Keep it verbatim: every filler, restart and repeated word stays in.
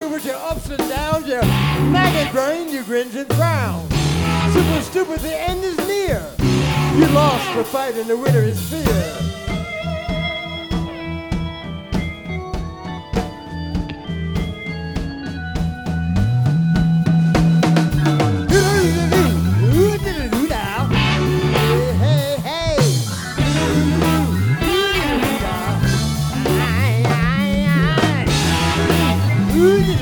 stupid with your ups and downs, your maggot brain, you grins and frowns. Super stupid, the end is near. You lost the fight and the winner is fear.